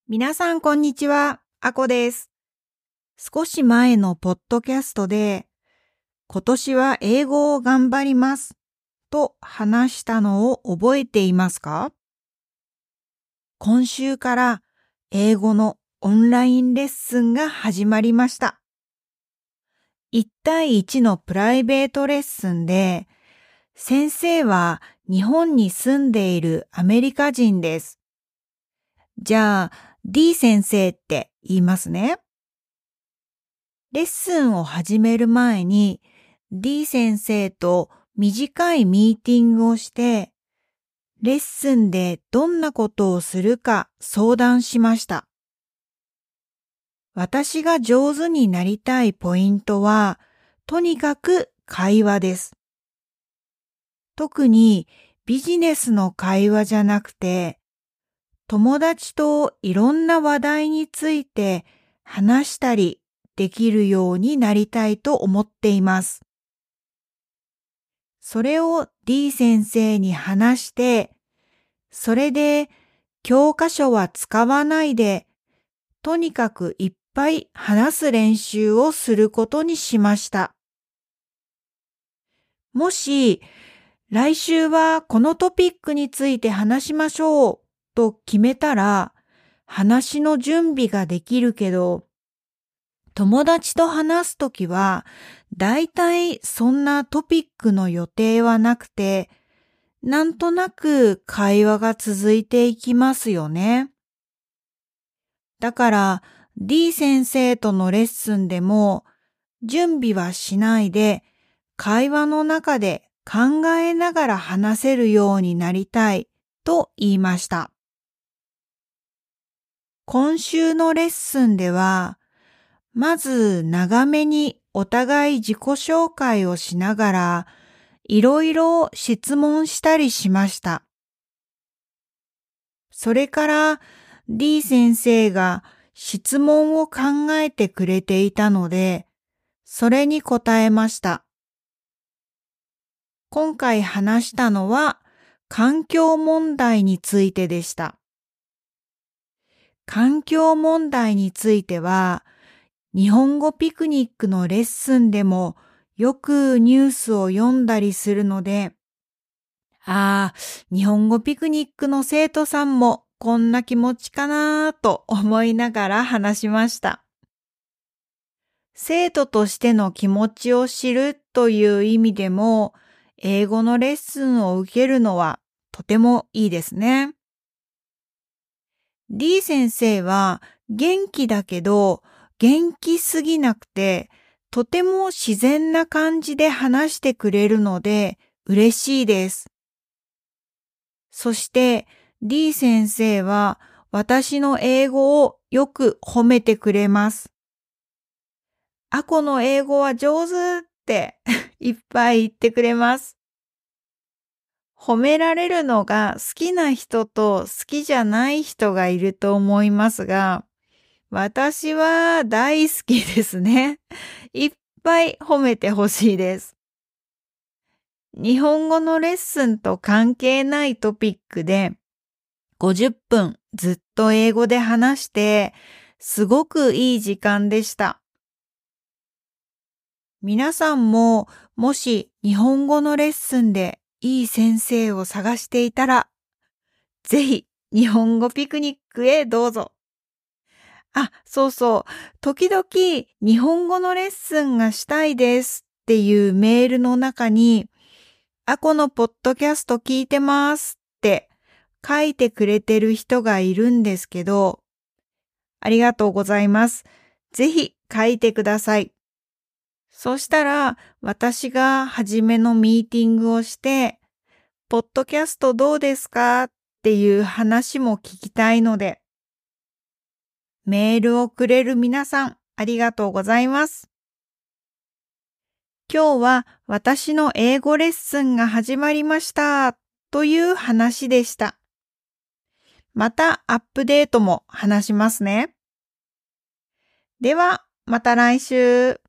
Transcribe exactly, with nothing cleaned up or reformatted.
皆さんこんにちは、あこです。少し前のポッドキャストで、今年は英語を頑張りますと話したのを覚えていますか？今週から英語のオンラインレッスンが始まりました。いち対いちのプライベートレッスンで、先生は日本に住んでいるアメリカ人です。じゃあ、D 先生って言いますね。レッスンを始める前に D 先生と短いミーティングをして、レッスンでどんなことをするか相談しました。私が上手になりたいポイントは、とにかく会話です。特にビジネスの会話じゃなくて、友達といろんな話題について話したりできるようになりたいと思っています。それを D 先生に話して、それで教科書は使わないで、とにかくいっぱい話す練習をすることにしました。もし、来週はこのトピックについて話しましょうと決めたら、話の準備ができるけど、友達と話すときは、だいたいそんなトピックの予定はなくて、なんとなく会話が続いていきますよね。だから D 先生とのレッスンでも、準備はしないで、会話の中で考えながら話せるようになりたいと言いました。今週のレッスンでは、まず長めにお互い自己紹介をしながら、いろいろ質問したりしました。それから D 先生が質問を考えてくれていたので、それに答えました。今回話したのは環境問題についてでした。環境問題については、日本語ピクニックのレッスンでもよくニュースを読んだりするので、ああ、日本語ピクニックの生徒さんもこんな気持ちかなと思いながら話しました。生徒としての気持ちを知るという意味でも、英語のレッスンを受けるのはとてもいいですね。D 先生は元気だけど元気すぎなくて、とても自然な感じで話してくれるので嬉しいです。そして D 先生は私の英語をよく褒めてくれます。あこの英語は上手っていっぱい言ってくれます。褒められるのが好きな人と好きじゃない人がいると思いますが、私は大好きですね。いっぱい褒めてほしいです。日本語のレッスンと関係ないトピックでごじゅっぷんずっと英語で話してすごくいい時間でした。皆さんももし日本語のレッスンでいい先生を探していたら、ぜひ日本語ピクニックへどうぞ。あ、そうそう。時々日本語のレッスンがしたいですっていうメールの中に、あこのポッドキャスト聞いてますって書いてくれてる人がいるんですけど、ありがとうございます。ぜひ書いてください。そしたら私が初めのミーティングをして、ポッドキャストどうですかっていう話も聞きたいので、メールをくれる皆さんありがとうございます。今日は私の英語レッスンが始まりましたという話でした。またアップデートも話しますね。ではまた来週。